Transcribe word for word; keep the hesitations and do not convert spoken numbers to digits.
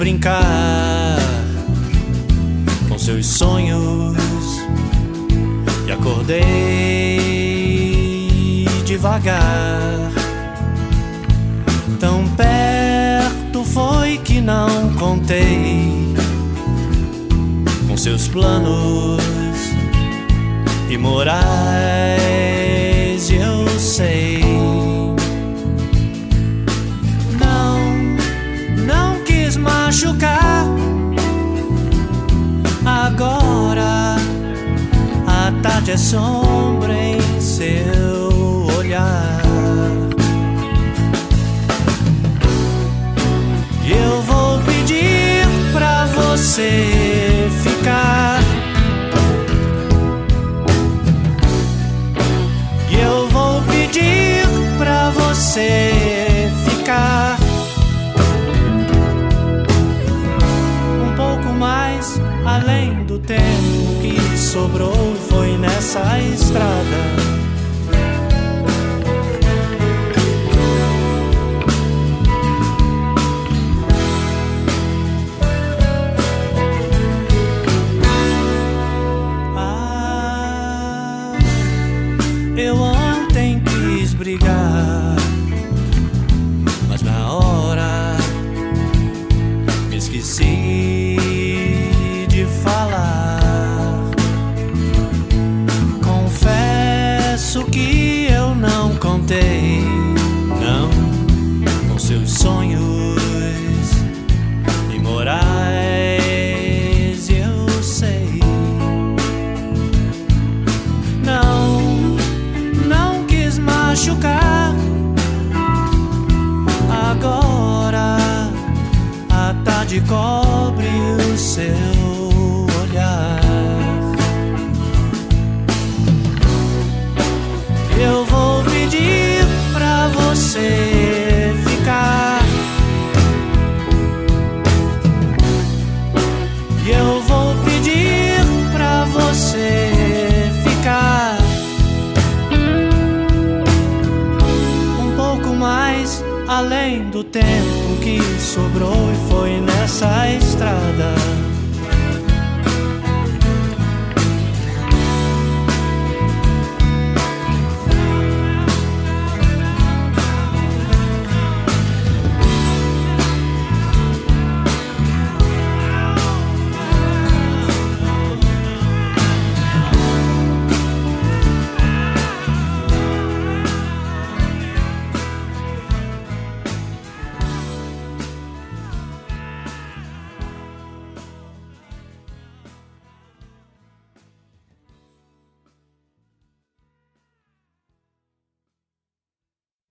brincar com seus sonhos e acordei devagar. Tão perto foi que não contei com seus planos imorais. Eu sei, não, não quis machucar. Agora a tarde é sombra em seu olhar. Eu vou pedir pra você ficar. Eu vou pedir pra você ficar um pouco mais além do tempo que sobrou e foi nessa estrada. Eu ontem quis brigar, mas na hora me esqueci de falar. Confesso que eu não contei, não, com seus sonhos imorais. Eu sei, não, não quis machucar. Agora a tarde cobre o seu olhar. Eu vou pedir pra você ficar. E eu vou pedir pra você ficar mais além do tempo que sobrou e foi nessa estrada.